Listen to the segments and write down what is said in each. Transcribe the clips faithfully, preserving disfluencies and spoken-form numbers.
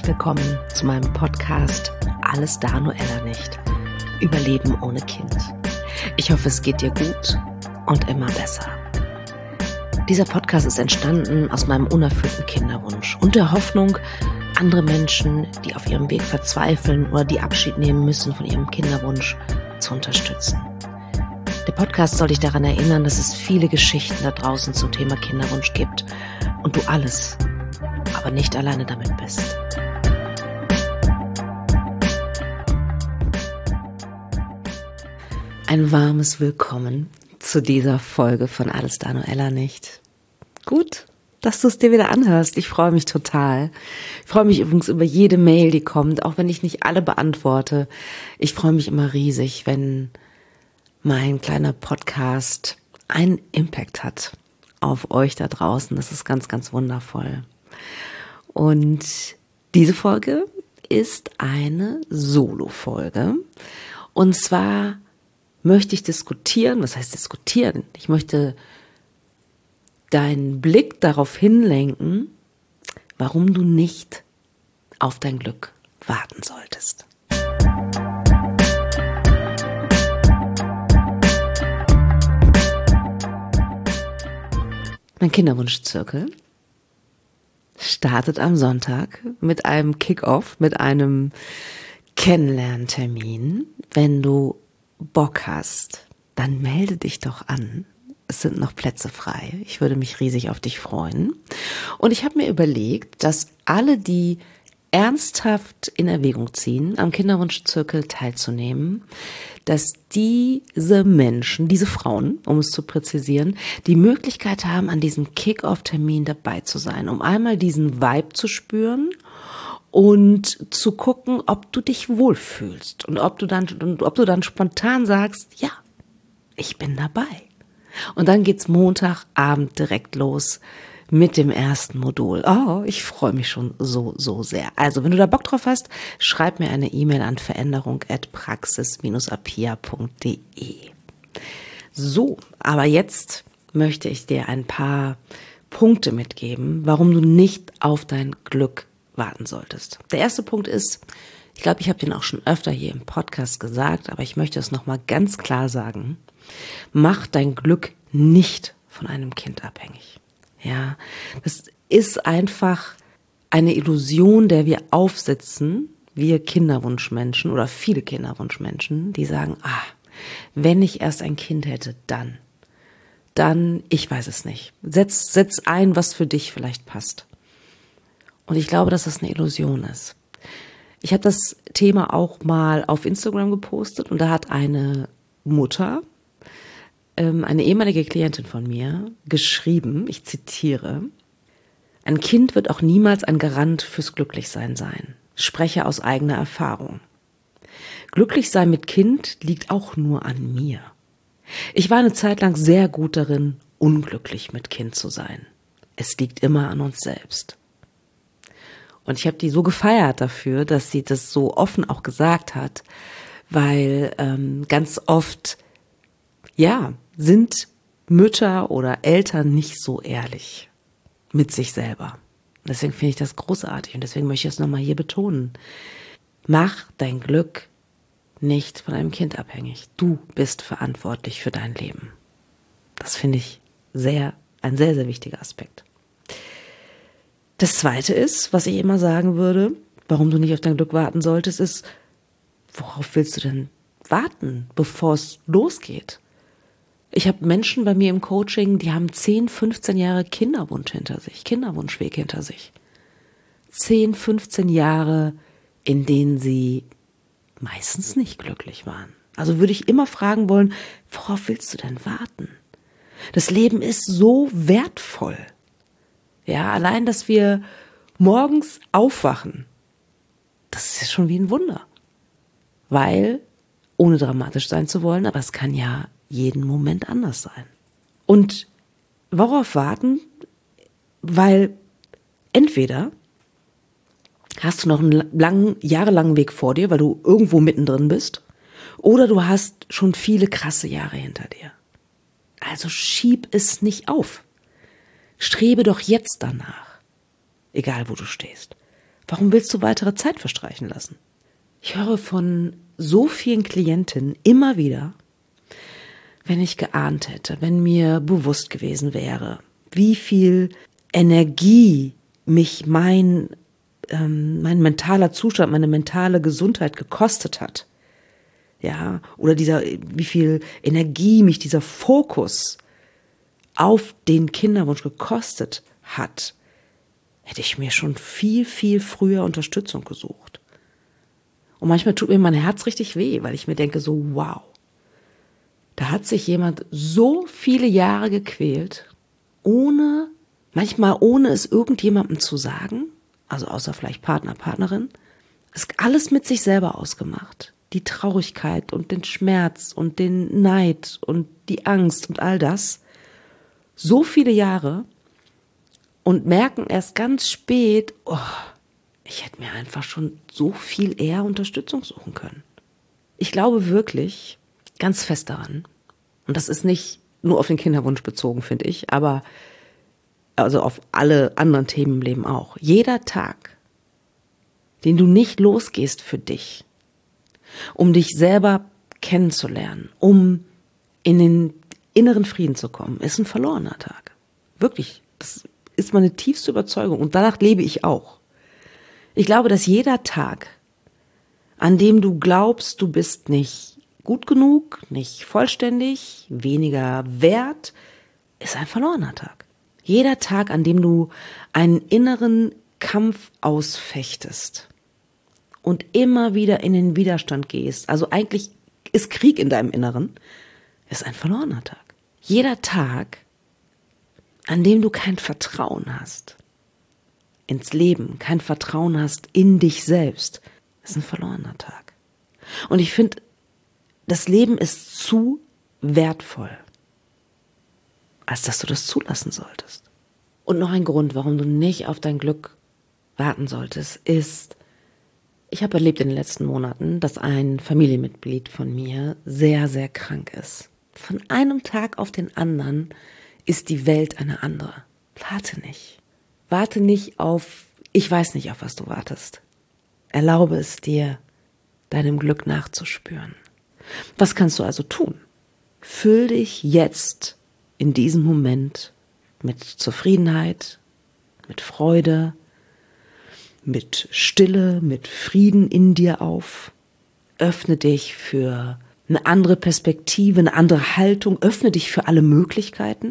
willkommen zu meinem Podcast Alles da, nur Ella nicht. Überleben ohne Kind. Ich hoffe, es geht dir gut und immer besser. Dieser Podcast ist entstanden aus meinem unerfüllten Kinderwunsch und der Hoffnung, andere Menschen, die auf ihrem Weg verzweifeln oder die Abschied nehmen müssen von ihrem Kinderwunsch, zu unterstützen. Der Podcast soll dich daran erinnern, dass es viele Geschichten da draußen zum Thema Kinderwunsch gibt und du alles, aber nicht alleine damit bist. Ein warmes Willkommen zu dieser Folge von Alles da, nur Ella nicht. Gut, dass du es dir wieder anhörst. Ich freue mich total. Ich freue mich übrigens über jede Mail, die kommt, auch wenn ich nicht alle beantworte. Ich freue mich immer riesig, wenn mein kleiner Podcast einen Impact hat auf euch da draußen. Das ist ganz, ganz wundervoll. Und diese Folge ist eine Solo-Folge. Und zwar möchte ich diskutieren, was heißt diskutieren? Ich möchte deinen Blick darauf hinlenken, warum du nicht auf dein Glück warten solltest. Mein Kinderwunschzirkel startet am Sonntag mit einem Kick-Off, mit einem Kennenlerntermin. Wenn du Bock hast, dann melde dich doch an. Es sind noch Plätze frei. Ich würde mich riesig auf dich freuen. Und ich habe mir überlegt, dass alle, die ernsthaft in Erwägung ziehen, am Kinderwunschzirkel teilzunehmen, dass diese Menschen, diese Frauen, um es zu präzisieren, die Möglichkeit haben, an diesem Kick-Off-Termin dabei zu sein, um einmal diesen Vibe zu spüren und zu gucken, ob du dich wohlfühlst und ob du dann, und ob du dann spontan sagst, ja, ich bin dabei. Und dann geht's Montagabend direkt los mit dem ersten Modul. Oh, ich freue mich schon so, so sehr. Also, wenn du da Bock drauf hast, schreib mir eine E-Mail an veränderung at praxis dash apia punkt de. So, aber jetzt möchte ich dir ein paar Punkte mitgeben, warum du nicht auf dein Glück warten solltest. Der erste Punkt ist, ich glaube, ich habe den auch schon öfter hier im Podcast gesagt, aber ich möchte es nochmal ganz klar sagen, mach dein Glück nicht von einem Kind abhängig. Ja, das ist einfach eine Illusion, der wir aufsitzen, wir Kinderwunschmenschen oder viele Kinderwunschmenschen, die sagen, ah, wenn ich erst ein Kind hätte, dann, dann, ich weiß es nicht. Setz, setz ein, was für dich vielleicht passt. Und ich glaube, dass das eine Illusion ist. Ich habe das Thema auch mal auf Instagram gepostet und da hat eine Mutter, eine ehemalige Klientin von mir, geschrieben, ich zitiere, ein Kind wird auch niemals ein Garant fürs Glücklichsein sein. Spreche aus eigener Erfahrung. Glücklich sein mit Kind liegt auch nur an mir. Ich war eine Zeit lang sehr gut darin, unglücklich mit Kind zu sein. Es liegt immer an uns selbst. Und ich habe die so gefeiert dafür, dass sie das so offen auch gesagt hat, weil ähm, ganz oft, ja, sind Mütter oder Eltern nicht so ehrlich mit sich selber. Deswegen finde ich das großartig und deswegen möchte ich es nochmal hier betonen. Mach dein Glück nicht von einem Kind abhängig. Du bist verantwortlich für dein Leben. Das finde ich sehr, ein sehr, sehr wichtiger Aspekt. Das Zweite ist, was ich immer sagen würde, warum du nicht auf dein Glück warten solltest, ist, worauf willst du denn warten, bevor es losgeht? Ich habe Menschen bei mir im Coaching, die haben zehn, fünfzehn Jahre Kinderwunsch hinter sich, Kinderwunschweg hinter sich. zehn, fünfzehn Jahre, in denen sie meistens nicht glücklich waren. Also würde ich immer fragen wollen, worauf willst du denn warten? Das Leben ist so wertvoll. Ja, allein, dass wir morgens aufwachen, das ist schon wie ein Wunder. Weil, ohne dramatisch sein zu wollen, aber es kann ja jeden Moment anders sein. Und worauf warten? Weil entweder hast du noch einen langen, jahrelangen Weg vor dir, weil du irgendwo mittendrin bist, oder du hast schon viele krasse Jahre hinter dir. Also schieb es nicht auf. Strebe doch jetzt danach, egal wo du stehst. Warum willst du weitere Zeit verstreichen lassen? Ich höre von so vielen Klientinnen immer wieder, wenn ich geahnt hätte, wenn mir bewusst gewesen wäre, wie viel Energie mich mein, ähm, mein mentaler Zustand, meine mentale Gesundheit gekostet hat. Ja, oder dieser, wie viel Energie mich dieser Fokus auf den Kinderwunsch gekostet hat, hätte ich mir schon viel, viel früher Unterstützung gesucht. Und manchmal tut mir mein Herz richtig weh, weil ich mir denke so, wow, da hat sich jemand so viele Jahre gequält, ohne, manchmal ohne es irgendjemandem zu sagen, also außer vielleicht Partner, Partnerin, ist alles mit sich selber ausgemacht. Die Traurigkeit und den Schmerz und den Neid und die Angst und all das. So viele Jahre und merken erst ganz spät, oh, ich hätte mir einfach schon so viel eher Unterstützung suchen können. Ich glaube wirklich ganz fest daran, und das ist nicht nur auf den Kinderwunsch bezogen, finde ich, aber also auf alle anderen Themen im Leben auch. Jeder Tag, den du nicht losgehst für dich, um dich selber kennenzulernen, um in den inneren Frieden zu kommen, ist ein verlorener Tag. Wirklich, das ist meine tiefste Überzeugung und danach lebe ich auch. Ich glaube, dass jeder Tag, an dem du glaubst, du bist nicht gut genug, nicht vollständig, weniger wert, ist ein verlorener Tag. Jeder Tag, an dem du einen inneren Kampf ausfechtest und immer wieder in den Widerstand gehst, also eigentlich ist Krieg in deinem Inneren, ist ein verlorener Tag. Jeder Tag, an dem du kein Vertrauen hast ins Leben, kein Vertrauen hast in dich selbst, ist ein verlorener Tag. Und ich finde, das Leben ist zu wertvoll, als dass du das zulassen solltest. Und noch ein Grund, warum du nicht auf dein Glück warten solltest, ist, ich habe erlebt in den letzten Monaten, dass ein Familienmitglied von mir sehr, sehr krank ist. Von einem Tag auf den anderen ist die Welt eine andere. Warte nicht. Warte nicht auf, ich weiß nicht, auf was du wartest. Erlaube es dir, deinem Glück nachzuspüren. Was kannst du also tun? Füll dich jetzt in diesem Moment mit Zufriedenheit, mit Freude, mit Stille, mit Frieden in dir auf. Öffne dich für eine andere Perspektive, eine andere Haltung. Öffne dich für alle Möglichkeiten.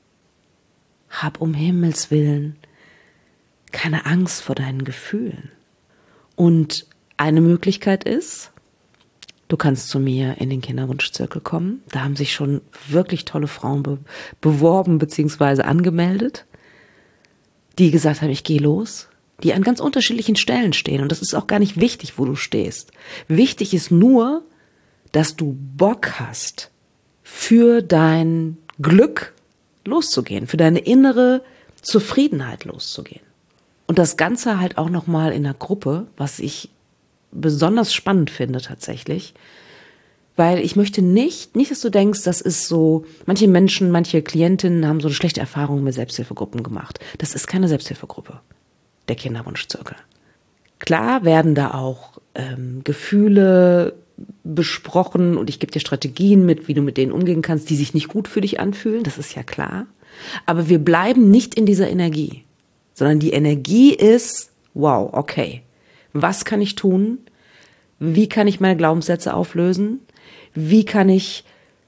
Hab um Himmels Willen keine Angst vor deinen Gefühlen. Und eine Möglichkeit ist, du kannst zu mir in den Kinderwunschzirkel kommen. Da haben sich schon wirklich tolle Frauen be- beworben bzw. angemeldet, die gesagt haben, ich gehe los, die an ganz unterschiedlichen Stellen stehen. Und das ist auch gar nicht wichtig, wo du stehst. Wichtig ist nur, dass du Bock hast, für dein Glück loszugehen, für deine innere Zufriedenheit loszugehen. Und das Ganze halt auch nochmal in einer Gruppe, was ich besonders spannend finde tatsächlich, weil ich möchte nicht, nicht, dass du denkst, das ist so, manche Menschen, manche Klientinnen haben so eine schlechte Erfahrung mit Selbsthilfegruppen gemacht. Das ist keine Selbsthilfegruppe, der Kinderwunschzirkel. Klar werden da auch ähm, Gefühle besprochen und ich gebe dir Strategien mit, wie du mit denen umgehen kannst, die sich nicht gut für dich anfühlen, das ist ja klar. Aber wir bleiben nicht in dieser Energie, sondern die Energie ist, wow, okay, was kann ich tun? Wie kann ich meine Glaubenssätze auflösen? Wie kann ich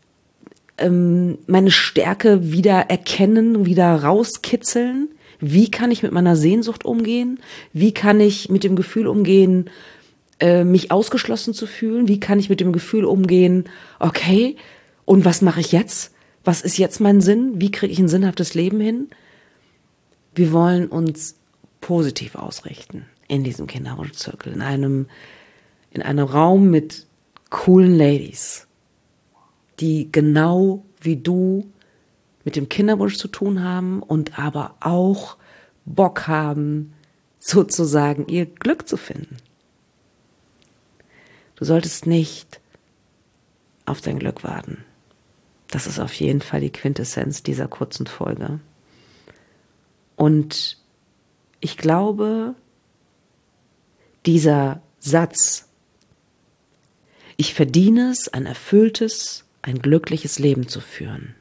ähm, meine Stärke wieder erkennen, wieder rauskitzeln? Wie kann ich mit meiner Sehnsucht umgehen? Wie kann ich mit dem Gefühl umgehen, äh, mich ausgeschlossen zu fühlen? Wie kann ich mit dem Gefühl umgehen, okay, und was mache ich jetzt? Was ist jetzt mein Sinn? Wie kriege ich ein sinnhaftes Leben hin? Wir wollen uns positiv ausrichten in diesem Kinderwunschzirkel, in einem, in einem Raum mit coolen Ladies, die genau wie du mit dem Kinderwunsch zu tun haben und aber auch Bock haben, sozusagen ihr Glück zu finden. Du solltest nicht auf dein Glück warten. Das ist auf jeden Fall die Quintessenz dieser kurzen Folge. Und ich glaube, dieser Satz, ich verdiene es, ein erfülltes, ein glückliches Leben zu führen.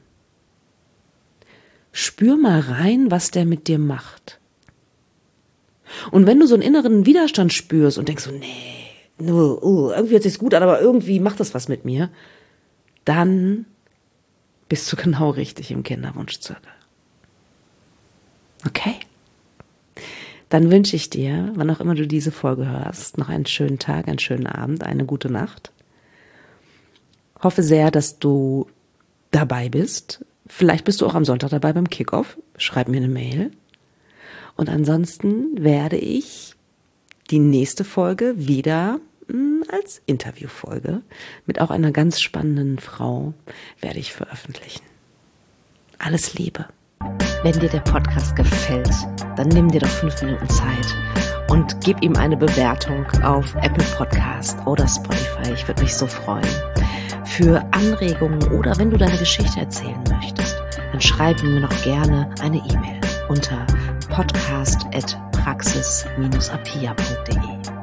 Spür mal rein, was der mit dir macht. Und wenn du so einen inneren Widerstand spürst und denkst so, nee, no, uh, irgendwie hört sich's gut an, aber irgendwie macht das was mit mir, dann bist du genau richtig im Kinderwunschzirkel. Okay? Dann wünsche ich dir, wann auch immer du diese Folge hörst, noch einen schönen Tag, einen schönen Abend, eine gute Nacht. Hoffe sehr, dass du dabei bist. Vielleicht bist du auch am Sonntag dabei beim Kickoff. Schreib mir eine Mail. Und ansonsten werde ich die nächste Folge wieder mh, als Interviewfolge mit auch einer ganz spannenden Frau werde ich veröffentlichen. Alles Liebe. Wenn dir der Podcast gefällt, dann nimm dir doch fünf Minuten Zeit und gib ihm eine Bewertung auf Apple Podcast oder Spotify. Ich würde mich so freuen. Für Anregungen oder wenn du deine Geschichte erzählen möchtest, dann schreib mir noch gerne eine E-Mail unter podcast at praxis dash apia punkt de.